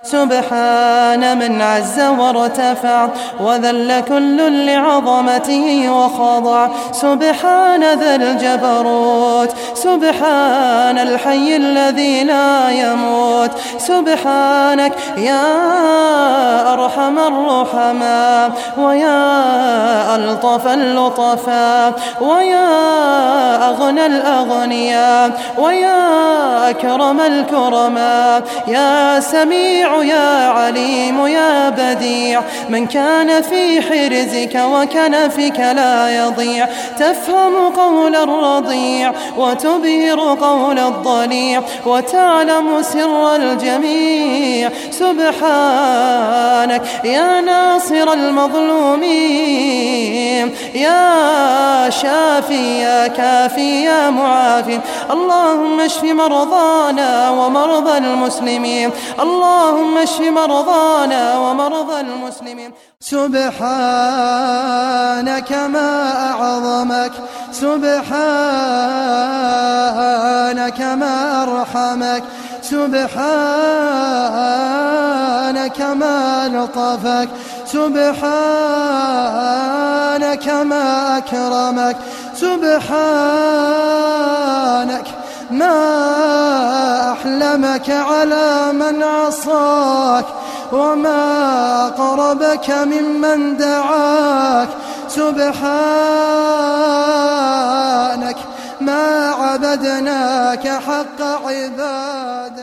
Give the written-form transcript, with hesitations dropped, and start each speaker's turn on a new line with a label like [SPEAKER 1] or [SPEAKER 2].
[SPEAKER 1] سبحان من عز وارتفع وذل كل لعظمته وخضع. سبحان ذا الجبروت، سبحان الحي الذي لا يموت. سبحانك يا أرحم الرحماء ويا ألطف اللطفاء ويا أغنى الأغنياء ويا أكرم الكرماء. يا سميع يا عليم يا بديع، من كان في حرزك وكنفك لا يضيع. تفهم قول الرضيع وتبهر قول الضليع وتعلم سر الجميع. سبحانك يا ناصر المظلومين، يا شافي يا كافي يا معافي. اللهم اشف مرضانا ومرضى المسلمين، اللهم اشف مرضانا ومرضى المسلمين. سبحانك ما أعظمك، سبحانك ما أرحمك، سبحانك ما لطفك، سبحانك ما أكرمك، سبحانك ما أحلمك على من عصاك وما أقربك ممن دعاك. سبحانك ما عبدناك حق عبادك.